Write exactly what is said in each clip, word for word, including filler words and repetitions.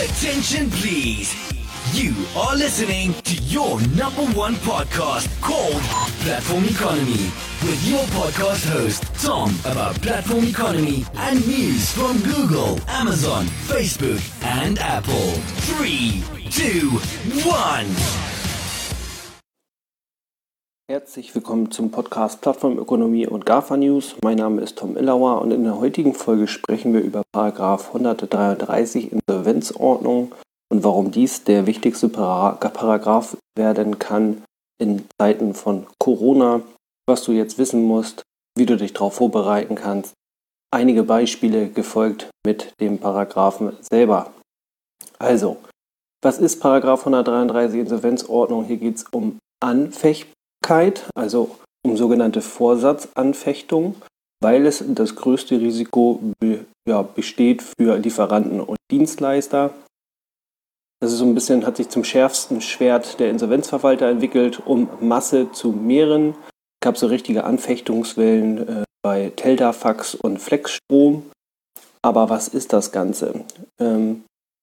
Attention please. You are listening to your number one podcast called Platform Economy with your podcast host Tom about platform economy and news from Google, Amazon, Facebook and Apple. Three, two, one. Herzlich willkommen zum Podcast Plattformökonomie und GAFA News. Mein Name ist Tom Illauer und in der heutigen Folge sprechen wir über Paragraph hundertdreiunddreißig Insolvenzordnung und warum dies der wichtigste Paragraph werden kann in Zeiten von Corona, was du jetzt wissen musst, wie du dich darauf vorbereiten kannst. Einige Beispiele gefolgt mit dem Paragraphen selber. Also, was ist Paragraph hundertdreiunddreißig Insolvenzordnung? Hier geht es um Anfechtbarkeit. Also um sogenannte Vorsatzanfechtung, weil es das größte Risiko be, ja, besteht für Lieferanten und Dienstleister. Das ist so ein bisschen, hat sich zum schärfsten Schwert der Insolvenzverwalter entwickelt, um Masse zu mehren. Es gab so richtige Anfechtungswellen äh, bei Teldafax und Flexstrom. Aber was ist das Ganze? Ähm,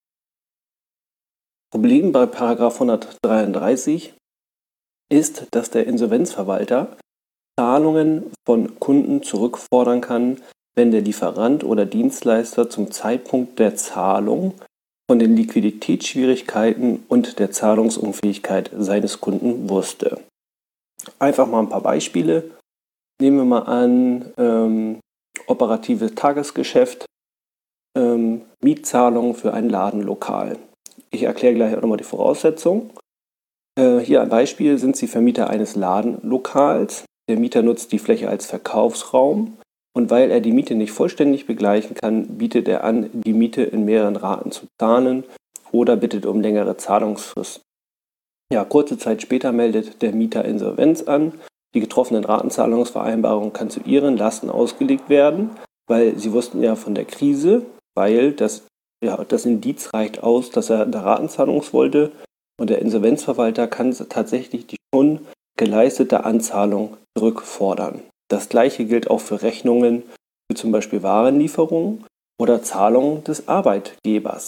Problem bei Paragraph hundertdreiunddreißig ist, dass der Insolvenzverwalter Zahlungen von Kunden zurückfordern kann, wenn der Lieferant oder Dienstleister zum Zeitpunkt der Zahlung von den Liquiditätsschwierigkeiten und der Zahlungsunfähigkeit seines Kunden wusste. Einfach mal ein paar Beispiele. Nehmen wir mal an, ähm, operatives Tagesgeschäft, ähm, Mietzahlungen für ein Ladenlokal. Ich erkläre gleich auch nochmal die Voraussetzungen. Hier ein Beispiel: Sind Sie Vermieter eines Ladenlokals. Der Mieter nutzt die Fläche als Verkaufsraum und weil er die Miete nicht vollständig begleichen kann, bietet er an, die Miete in mehreren Raten zu zahlen oder bittet um längere Zahlungsfrist. Ja, kurze Zeit später meldet der Mieter Insolvenz an. Die getroffenen Ratenzahlungsvereinbarungen kann zu Ihren Lasten ausgelegt werden, weil Sie wussten ja von der Krise, weil das, ja, das Indiz reicht aus, dass er eine Ratenzahlung wollte. Und der Insolvenzverwalter kann tatsächlich die schon geleistete Anzahlung zurückfordern. Das gleiche gilt auch für Rechnungen für zum Beispiel Warenlieferungen oder Zahlungen des Arbeitgebers.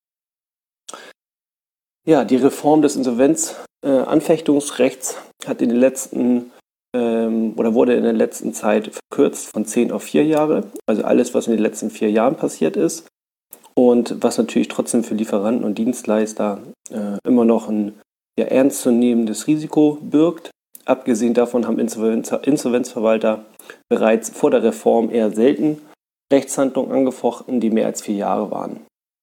Ja, die Reform des Insolvenzanfechtungsrechts äh, hat in den letzten ähm, oder wurde in der letzten Zeit verkürzt von zehn auf vier Jahre. Also alles, was in den letzten vier Jahren passiert ist. Und was natürlich trotzdem für Lieferanten und Dienstleister äh, immer noch ein ja, ernstzunehmendes Risiko birgt. Abgesehen davon haben Insolvenz, Insolvenzverwalter bereits vor der Reform eher selten Rechtshandlungen angefochten, die mehr als vier Jahre waren.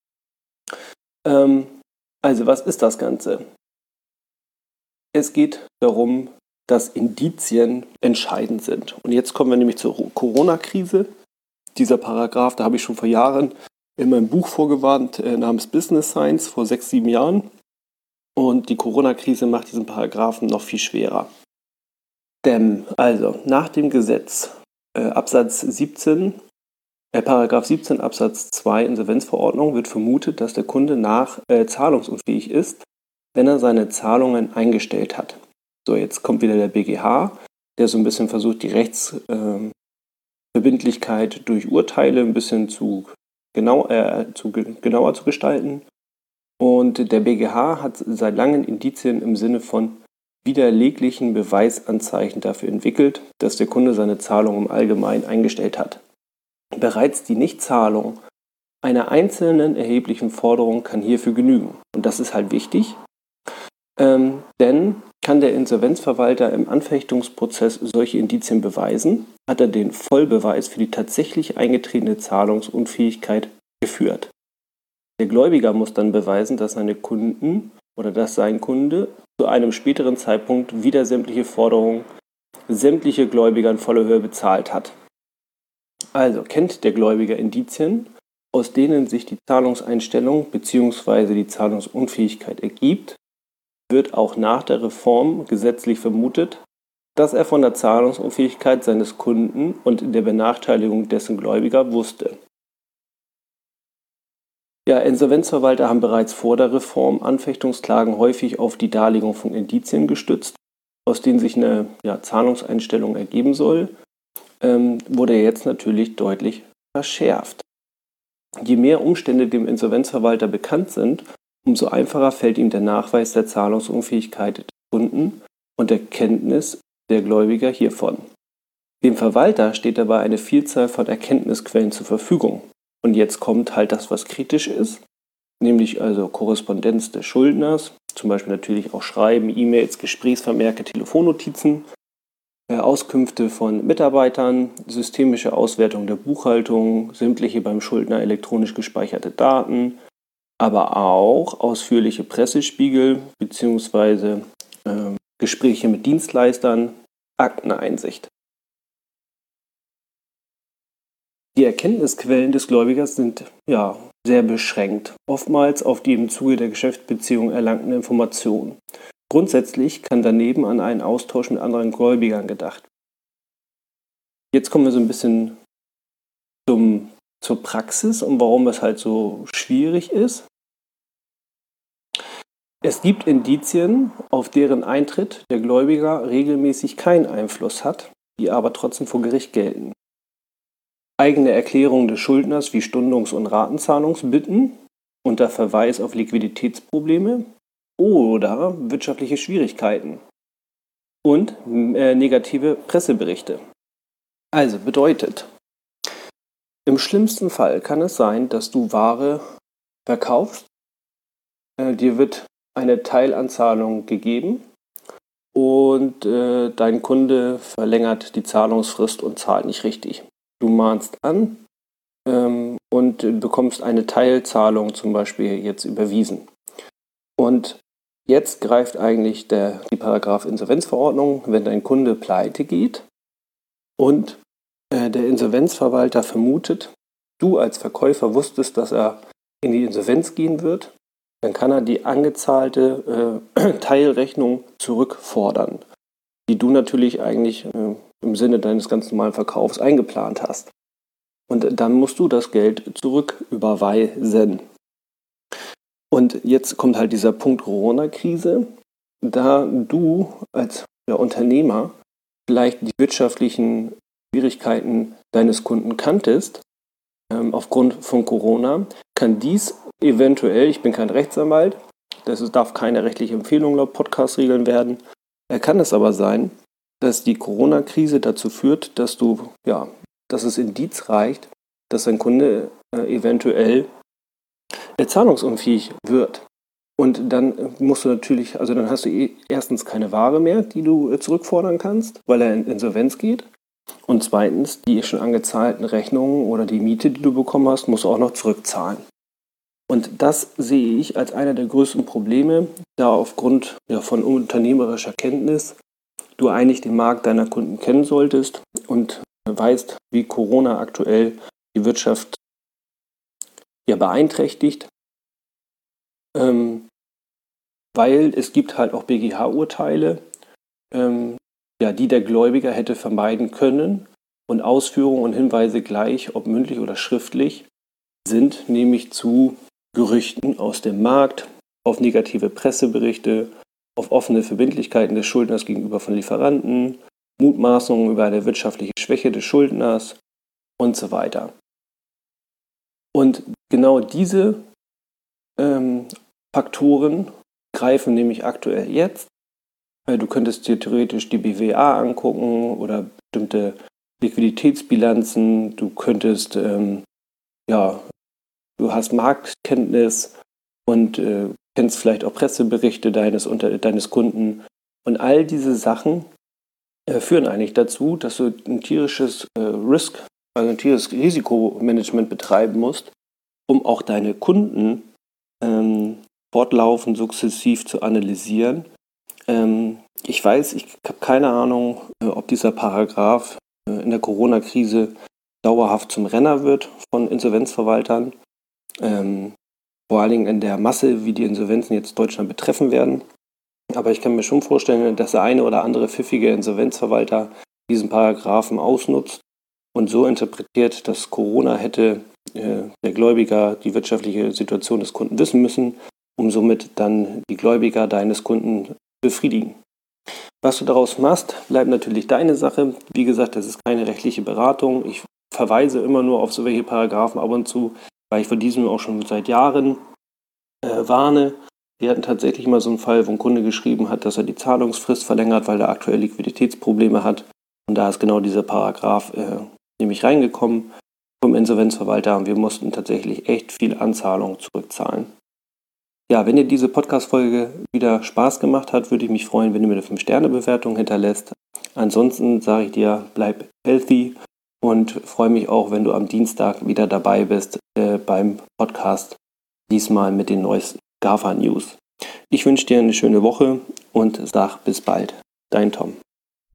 Ähm, also was ist das Ganze? Es geht darum, dass Indizien entscheidend sind. Und jetzt kommen wir nämlich zur Corona-Krise. Dieser Paragraph, da habe ich schon vor Jahren in meinem Buch vorgewarnt, äh, namens Business Science, vor sechs, sieben Jahren. Und die Corona-Krise macht diesen Paragraphen noch viel schwerer. Denn, also, nach dem Gesetz, äh, Absatz siebzehn, äh, Paragraph siebzehn Absatz zwei Insolvenzverordnung wird vermutet, dass der Kunde nach äh, zahlungsunfähig ist, wenn er seine Zahlungen eingestellt hat. So, jetzt kommt wieder der B G H, der so ein bisschen versucht, die Rechtsverbindlichkeit äh, durch Urteile ein bisschen zu Genau, äh, zu, genauer zu gestalten. Und der B G H hat seit langem Indizien im Sinne von widerleglichen Beweisanzeichen dafür entwickelt, dass der Kunde seine Zahlung im Allgemeinen eingestellt hat. Bereits die Nichtzahlung einer einzelnen erheblichen Forderung kann hierfür genügen. Und das ist halt wichtig, ähm, denn kann der Insolvenzverwalter im Anfechtungsprozess solche Indizien beweisen, hat er den Vollbeweis für die tatsächlich eingetretene Zahlungsunfähigkeit geführt. Der Gläubiger muss dann beweisen, dass seine Kunden oder dass sein Kunde zu einem späteren Zeitpunkt wieder sämtliche Forderungen, sämtliche Gläubiger in voller Höhe bezahlt hat. Also kennt der Gläubiger Indizien, aus denen sich die Zahlungseinstellung bzw. die Zahlungsunfähigkeit ergibt, wird auch nach der Reform gesetzlich vermutet, dass er von der Zahlungsunfähigkeit seines Kunden und der Benachteiligung dessen Gläubiger wusste. Ja, Insolvenzverwalter haben bereits vor der Reform Anfechtungsklagen häufig auf die Darlegung von Indizien gestützt, aus denen sich eine ja, Zahlungseinstellung ergeben soll, ähm, wurde jetzt natürlich deutlich verschärft. Je mehr Umstände dem Insolvenzverwalter bekannt sind, umso einfacher fällt ihm der Nachweis der Zahlungsunfähigkeit des Kunden und der Kenntnis der Gläubiger hiervon. Dem Verwalter steht dabei eine Vielzahl von Erkenntnisquellen zur Verfügung. Und jetzt kommt halt das, was kritisch ist, nämlich also Korrespondenz des Schuldners, zum Beispiel natürlich auch Schreiben, E-Mails, Gesprächsvermerke, Telefonnotizen, äh, Auskünfte von Mitarbeitern, systemische Auswertung der Buchhaltung, sämtliche beim Schuldner elektronisch gespeicherte Daten, aber auch ausführliche Pressespiegel bzw. Äh, Gespräche mit Dienstleistern, Akteneinsicht. Die Erkenntnisquellen des Gläubigers sind ja sehr beschränkt, oftmals auf die im Zuge der Geschäftsbeziehung erlangten Informationen. Grundsätzlich kann daneben an einen Austausch mit anderen Gläubigern gedacht werden. Jetzt kommen wir so ein bisschen zum, zur Praxis und warum es halt so schwierig ist. Es gibt Indizien, auf deren Eintritt der Gläubiger regelmäßig keinen Einfluss hat, die aber trotzdem vor Gericht gelten. Eigene Erklärungen des Schuldners wie Stundungs- und Ratenzahlungsbitten unter Verweis auf Liquiditätsprobleme oder wirtschaftliche Schwierigkeiten und äh, negative Presseberichte. Also bedeutet, im schlimmsten Fall kann es sein, dass du Ware verkaufst, äh, dir wird eine Teilanzahlung gegeben und äh, dein Kunde verlängert die Zahlungsfrist und zahlt nicht richtig. Du mahnst an ähm, und bekommst eine Teilzahlung zum Beispiel jetzt überwiesen. Und jetzt greift eigentlich der, die Paragraph Insolvenzverordnung, wenn dein Kunde pleite geht und äh, der Insolvenzverwalter vermutet, du als Verkäufer wusstest, dass er in die Insolvenz gehen wird, dann kann er die angezahlte äh, Teilrechnung zurückfordern, die du natürlich eigentlich äh, im Sinne deines ganz normalen Verkaufs eingeplant hast. Und dann musst du das Geld zurücküberweisen. Und jetzt kommt halt dieser Punkt Corona-Krise, da du als ja, Unternehmer vielleicht die wirtschaftlichen Schwierigkeiten deines Kunden kanntest, ähm, aufgrund von Corona, kann dies eventuell, ich bin kein Rechtsanwalt, das ist, darf keine rechtliche Empfehlung laut Podcast-Regeln werden, äh, kann es aber sein, dass die Corona-Krise dazu führt, dass du, ja, dass es Indiz reicht, dass dein Kunde äh, eventuell äh, zahlungsunfähig wird. Und dann äh, musst du natürlich, also dann hast du eh erstens keine Ware mehr, die du äh, zurückfordern kannst, weil er in Insolvenz geht. Und zweitens, die schon angezahlten Rechnungen oder die Miete, die du bekommen hast, musst du auch noch zurückzahlen. Und das sehe ich als einer der größten Probleme, da aufgrund ja, von unternehmerischer Kenntnis du eigentlich den Markt deiner Kunden kennen solltest und weißt, wie Corona aktuell die Wirtschaft ja, beeinträchtigt, ähm, weil es gibt halt auch B G H-Urteile, ähm, ja, die der Gläubiger hätte vermeiden können und Ausführungen und Hinweise gleich, ob mündlich oder schriftlich, sind nämlich zu Gerüchten aus dem Markt, auf negative Presseberichte, auf offene Verbindlichkeiten des Schuldners gegenüber von Lieferanten, Mutmaßungen über eine wirtschaftliche Schwäche des Schuldners und so weiter. Und genau diese ähm, Faktoren greifen nämlich aktuell jetzt. Du könntest dir theoretisch die B W A angucken oder bestimmte Liquiditätsbilanzen. Du könntest, ähm, ja, du hast Marktkenntnis und äh, kennst vielleicht auch Presseberichte deines, unter, deines Kunden. Und all diese Sachen äh, führen eigentlich dazu, dass du ein tierisches äh, Risk, also ein tierisches Risikomanagement betreiben musst, um auch deine Kunden ähm, fortlaufend sukzessiv zu analysieren. Ähm, ich weiß, ich habe keine Ahnung, äh, ob dieser Paragraph äh, in der Corona-Krise dauerhaft zum Renner wird von Insolvenzverwaltern. Ähm, vor allen Dingen in der Masse, wie die Insolvenzen jetzt Deutschland betreffen werden. Aber ich kann mir schon vorstellen, dass der eine oder andere pfiffige Insolvenzverwalter diesen Paragraphen ausnutzt und so interpretiert, dass Corona hätte äh, der Gläubiger die wirtschaftliche Situation des Kunden wissen müssen, um somit dann die Gläubiger deines Kunden befriedigen. Was du daraus machst, bleibt natürlich deine Sache. Wie gesagt, das ist keine rechtliche Beratung. Ich verweise immer nur auf solche Paragraphen ab und zu, weil ich vor diesem auch schon seit Jahren äh, warne. Wir hatten tatsächlich mal so einen Fall, wo ein Kunde geschrieben hat, dass er die Zahlungsfrist verlängert, weil er aktuell Liquiditätsprobleme hat. Und da ist genau dieser Paragraph äh, nämlich reingekommen vom Insolvenzverwalter und wir mussten tatsächlich echt viel Anzahlung zurückzahlen. Ja, wenn dir diese Podcast-Folge wieder Spaß gemacht hat, würde ich mich freuen, wenn du mir eine fünf Sterne Bewertung hinterlässt. Ansonsten sage ich dir, bleib healthy und freue mich auch, wenn du am Dienstag wieder dabei bist äh, beim Podcast, diesmal mit den neuesten GAFA News. Ich wünsche dir eine schöne Woche und sag bis bald. Dein Tom.